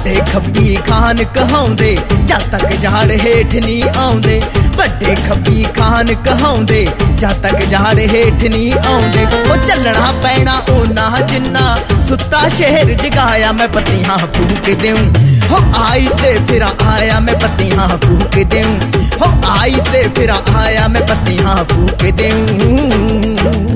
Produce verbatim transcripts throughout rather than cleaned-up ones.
ਵੱਡੇ ਖੱਬੀ ਖਾਨ ਕਹਾਉਂਦੇ ਜਦ ਤੱਕ ਝਾੜ ਹੇਠ ਨਹੀਂ ਆਉਂਦੇ। ਵੱਡੇ ਖੱਬੀ ਖਾਨ ਕਹਾਉਂਦੇ ਜਦ ਤੱਕ ਝਾੜ ਹੇਠ ਨਹੀਂ ਆਉਂਦੇ। ਉਹ ਚੱਲਣਾ ਪੈਣਾ ਉਹਨਾਂ ਜਿੰਨਾ ਸੁੱਤਾ ਸ਼ਹਿਰ ਜਗਾਇਆ ਮੈਂ ਪੱਤੀਆਂ ਫੂਕ ਦੇਉਂ। हो आई ते फिर आया मैं पत्तियां फूक देऊं। हो आई ते फिर आया मैं पत्तियां फूक देऊं।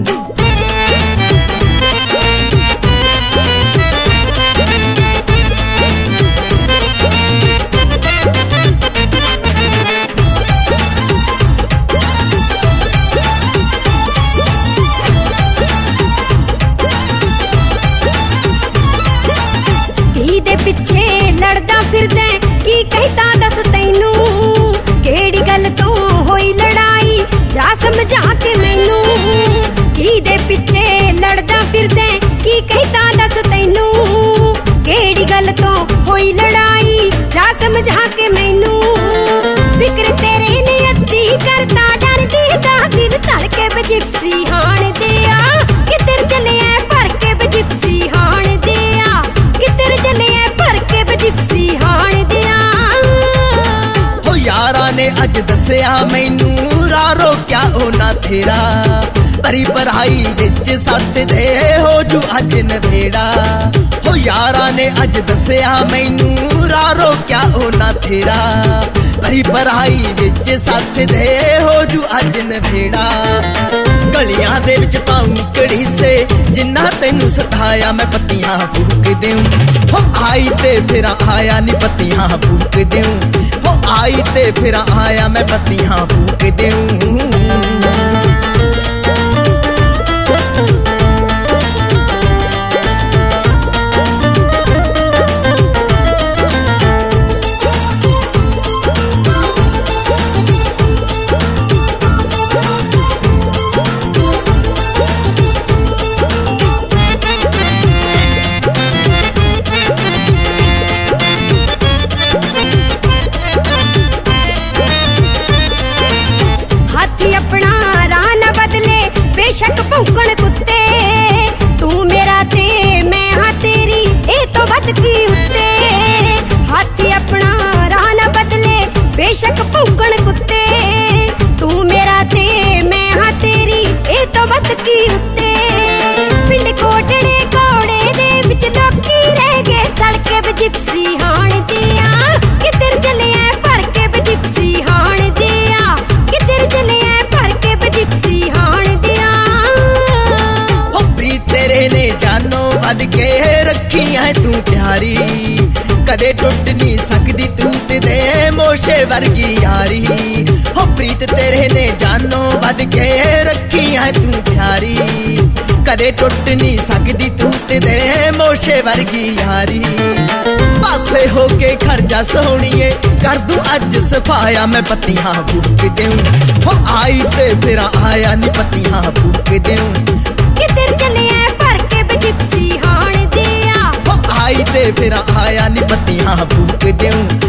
पिछे लड़दा फिरदे की कहता दस तैनू केड़ी गल तो होई लड़ाई जा समझा के मैनू। की दे पिछे लड़दा फिरदे की कहता दस तैनू केड़ी गल तो होई लड़ाई जा समझा के मैनू। फिक्र तेरे ने अद्धी करता डर दी दा दिल धड़के बजिप्सी हाण दिया किधर चले भर के बजिप्सी हाण दिया किधर चले भर के बजिप्सी हाण दिया। हो यारा ने अज दसिया मैनू रारो क्या होना तेरा परी पढ़ाई विच सत दे हो जू अज नधेड़ा। हो यारा ने अज दसिया मैनू रारो क्या होना तेरा परी पढ़ाई विच सत दे हो जू अज नधेड़ा। गलियां दे विच पाऊं कड़ीसे जिन्ना तेनू सताया मैं पत्तियां फूक देऊं। हो आई ते फिर आया नी पत्तियां फूक देऊं। हो आई ते फिर आया मैं पत्तियां फूक देऊं। अपना राह न बदले बेशक भौंकण कुत्ते तू मेरा ते मैं हाँ तेरी ए तो बद की उत्ते। हाथी अपना राह न बदले बेशक भौंकण कुत्ते तू मेरा ते मैं हाँ तेरी ए तो बद की उत्ते। पिंड कोटड़े कोड़े दे विच लोकी रह गए सड़के बजिप्सी हाण दिया किधर चले भर के बजिप्सी हाण दिया किधर चले बजिप्सी हाण दिया। हो प्रीत तेरे ने जानो वध के रखी है तू प्यारी कदे टुट नहीं सकदी तू ते दे मोशे वर्गी यारी। हो प्रीत तेरे ने जानो वध के रखी है तू प्यारी कदे टुट नहीं सकदी तू ते दे मोशे वर्गी यारी। पासे होके खर्जा सोहणीए कर दूं अज सफाया मैं पत्तियां फूक देऊं। हो आई ते फिर आया नी पत्तियां फूक देऊं। किधर चले भर के बजिप्सी हाण दिया। हो आई ते फिर आया नी पत्तियां फूक देऊं।